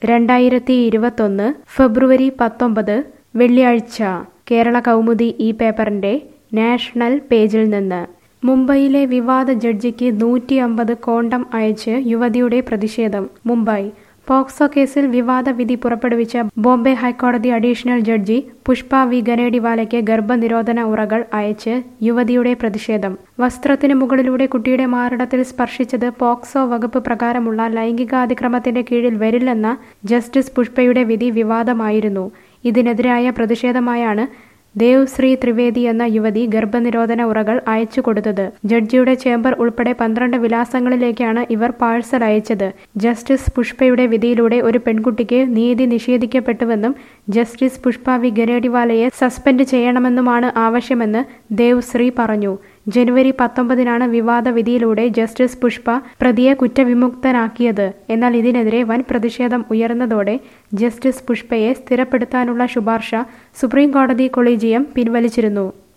2021 ഫെബ്രുവരി 19 വെള്ളിയാഴ്ച കേരള കൗമുദി ഈ പേപ്പറിന്റെ നാഷണൽ പേജിൽ നിന്ന് മുംബൈയിലെ വിവാദ ജഡ്ജിക്ക് 150 കോണ്ടം അയച്ച് യുവതിയുടെ പ്രതിഷേധം. മുംബൈ പോക്സോ കേസിൽ വിവാദ വിധി പുറപ്പെടുവിച്ച ബോംബെ ഹൈക്കോടതി അഡീഷണൽ ജഡ്ജി പുഷ്പ വി ഗനേഡിവാലയ്ക്ക് ഗർഭനിരോധന ഉറകൾ അയച്ച് യുവതിയുടെ പ്രതിഷേധം. വസ്ത്രത്തിന് മുകളിലൂടെ കുട്ടിയുടെ മാറിടത്തിൽ സ്പർശിച്ചത് പോക്സോ വകുപ്പ് പ്രകാരമുള്ള ലൈംഗികാതിക്രമത്തിന്റെ കീഴിൽ വരില്ലെന്ന ജസ്റ്റിസ് പുഷ്പയുടെ വിധി വിവാദമായിരുന്നു. ഇതിനെതിരായ പ്രതിഷേധമായാണ് ദേവ്ശ്രീ ത്രിവേദി എന്ന യുവതി ഗർഭനിരോധന ഉറകൾ അയച്ചു കൊടുത്തത്. ജഡ്ജിയുടെ ചേംബർ ഉൾപ്പെടെ 12 വിലാസങ്ങളിലേക്കാണ് ഇവർ പാഴ്സൽ അയച്ചത്. ജസ്റ്റിസ് പുഷ്പയുടെ വിധിയിലൂടെ ഒരു പെൺകുട്ടിക്ക് നീതി നിഷേധിക്കപ്പെട്ടുവെന്നും ജസ്റ്റിസ് പുഷ്പ വി ഗനേഡിവാലയെ സസ്പെൻഡ് ചെയ്യണമെന്നുമാണ് ആവശ്യമെന്ന് ദേവ്ശ്രീ പറഞ്ഞു. ജനുവരി 19 വിവാദ വിധിയിലൂടെ ജസ്റ്റിസ് പുഷ്പ പ്രതിയെ കുറ്റവിമുക്തനാക്കിയത്. എന്നാൽ ഇതിനെതിരെ വൻ പ്രതിഷേധം ഉയർന്നതോടെ ജസ്റ്റിസ് പുഷ്പയെ സ്ഥിരപ്പെടുത്താനുള്ള ശുപാർശ സുപ്രീം കോടതി കൊളീജിയം പിൻവലിച്ചിരുന്നു.